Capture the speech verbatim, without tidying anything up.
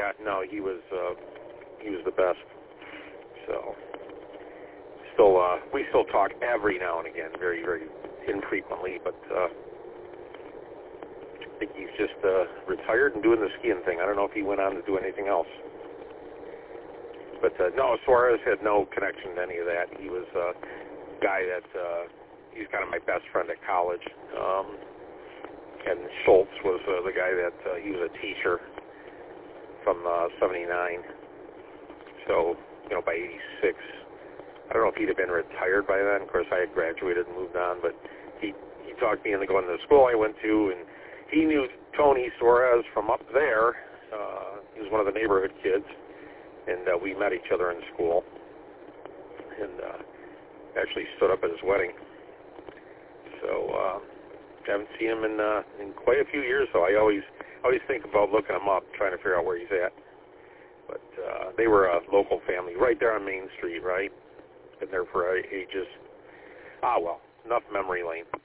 yeah, no, he was uh, he was the best. So, still, uh, we still talk every now and again, very, very infrequently, but uh, I think he's just uh, retired and doing the skiing thing. I don't know if he went on to do anything else. But uh, no, Suarez had no connection to any of that. He was a guy that, uh, he's kind of my best friend at college. Um, and Schultz was uh, the guy that, uh, he was a teacher from uh, seventy-nine. So, you know, by eighty-six, I don't know if he'd have been retired by then. Of course, I had graduated and moved on, but he, he talked me into going to the school I went to, and he knew Tony Suarez from up there. Uh, he was one of the neighborhood kids. And uh, we met each other in school, and uh, actually stood up at his wedding. So uh, haven't seen him in uh, in quite a few years. So I always always think about looking him up, trying to figure out where he's at. But uh, they were a local family right there on Main Street, right? Been there for ages. Ah, well, enough memory lane.